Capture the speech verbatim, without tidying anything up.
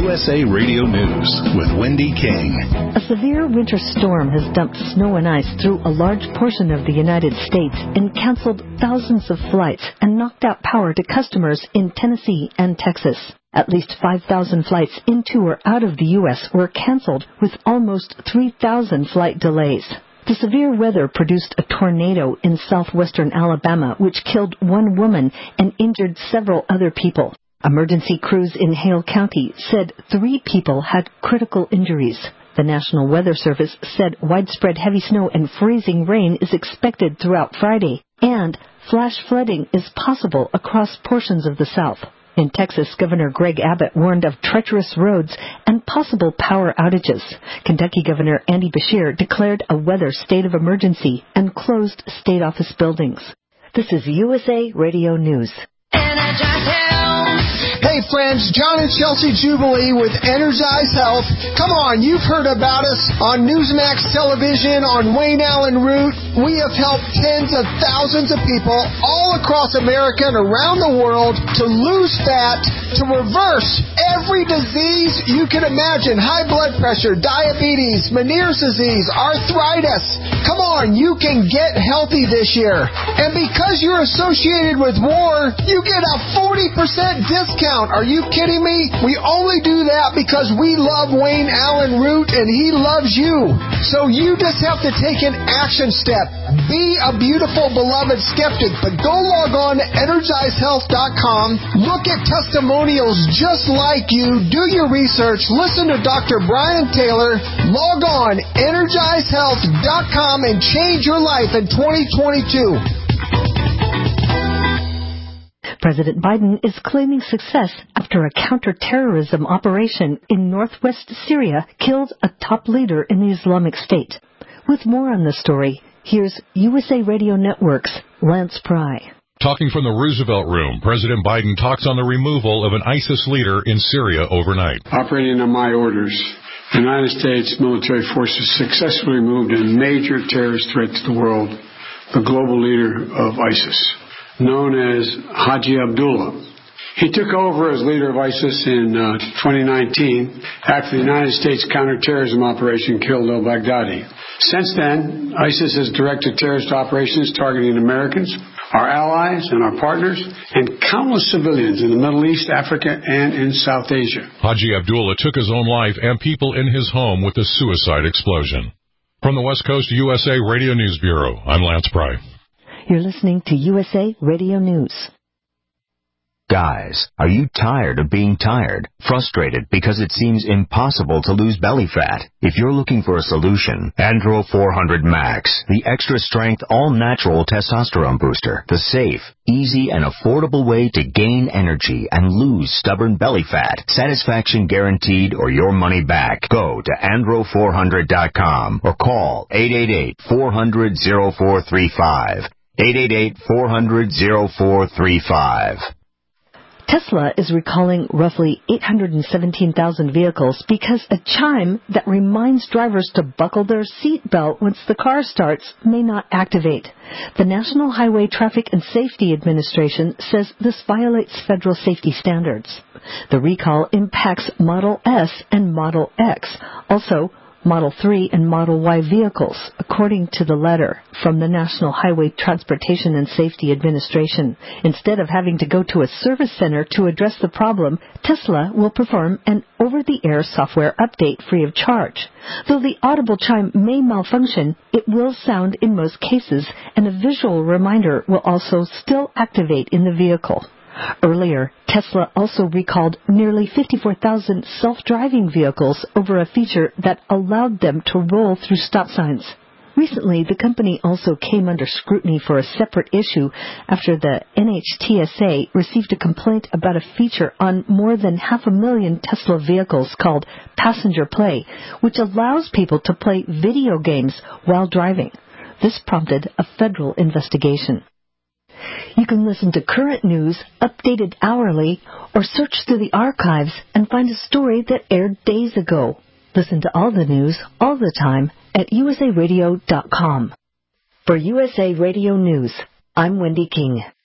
U S A Radio News with Wendy King. A severe winter storm has dumped snow and ice through a large portion of the United States and canceled thousands of flights and knocked out power to customers in Tennessee and Texas. At least five thousand flights into or out of the U S were canceled, with almost three thousand flight delays. The severe weather produced a tornado in southwestern Alabama, which killed one woman and injured several other people. Emergency crews in Hale County said three people had critical injuries. The National Weather Service said widespread heavy snow and freezing rain is expected throughout Friday, and flash flooding is possible across portions of the South. In Texas, Governor Greg Abbott warned of treacherous roads and possible power outages. Kentucky Governor Andy Beshear declared a weather state of emergency and closed state office buildings. This is U S A Radio News. Hey friends, John and Chelsea Jubilee with Energize Health. Come on, you've heard about us on Newsmax Television, on Wayne Allen Root. We have helped tens of thousands of people all across America and around the world to lose fat, to reverse every disease you can imagine. High blood pressure, diabetes, Meniere's disease, arthritis. Come on, you can get healthy this year. And because you're associated with war, you get a forty percent discount. Are you kidding me? We only do that because we love Wayne Allen Root and he loves you. So you just have to take an action step. Be a beautiful, beloved skeptic, but go log on to energize health dot com. Look at testimonials just like you. Do your research. Listen to Doctor Brian Taylor. Log on energize health dot com and change your life in twenty twenty-two. President Biden is claiming success after a counterterrorism operation in northwest Syria killed a top leader in the Islamic State. With more on this story, here's U S A Radio Network's Lance Pry. Talking from the Roosevelt Room, President Biden talks on the removal of an ISIS leader in Syria overnight. Operating on my orders, the United States military forces successfully removed a major terrorist threat to the world, the global leader of ISIS, known as Haji Abdullah. He took over as leader of ISIS in uh, twenty nineteen after the United States counterterrorism operation killed al-Baghdadi. Since then, ISIS has directed terrorist operations targeting Americans, our allies and our partners, and countless civilians in the Middle East, Africa, and in South Asia. Haji Abdullah took his own life and people in his home with a suicide explosion. From the West Coast U S A Radio News Bureau, I'm Lance Pry. You're listening to U S A Radio News. Guys, are you tired of being tired? Frustrated because it seems impossible to lose belly fat? If you're looking for a solution, Andro four hundred Max, the extra-strength, all-natural testosterone booster, the safe, easy, and affordable way to gain energy and lose stubborn belly fat. Satisfaction guaranteed or your money back. Go to andro four hundred dot com or call eight eight eight, four hundred, oh four three five. eight eight eight, four hundred, oh four three five. Tesla is recalling roughly eight hundred seventeen thousand vehicles because a chime that reminds drivers to buckle their seatbelt once the car starts may not activate. The National Highway Traffic and Safety Administration says this violates federal safety standards. The recall impacts Model S and Model X, also Model three and Model Y vehicles, according to the letter from the National Highway Transportation and Safety Administration. Instead of having to go to a service center to address the problem, Tesla will perform an over-the-air software update free of charge. Though the audible chime may malfunction, it will sound in most cases, and a visual reminder will also still activate in the vehicle. Earlier, Tesla also recalled nearly fifty-four thousand self-driving vehicles over a feature that allowed them to roll through stop signs. Recently, the company also came under scrutiny for a separate issue after the N H T S A received a complaint about a feature on more than half a million Tesla vehicles called Passenger Play, which allows people to play video games while driving. This prompted a federal investigation. You can listen to current news, updated hourly, or search through the archives and find a story that aired days ago. Listen to all the news, all the time, at u s a radio dot com. For U S A Radio News, I'm Wendy King.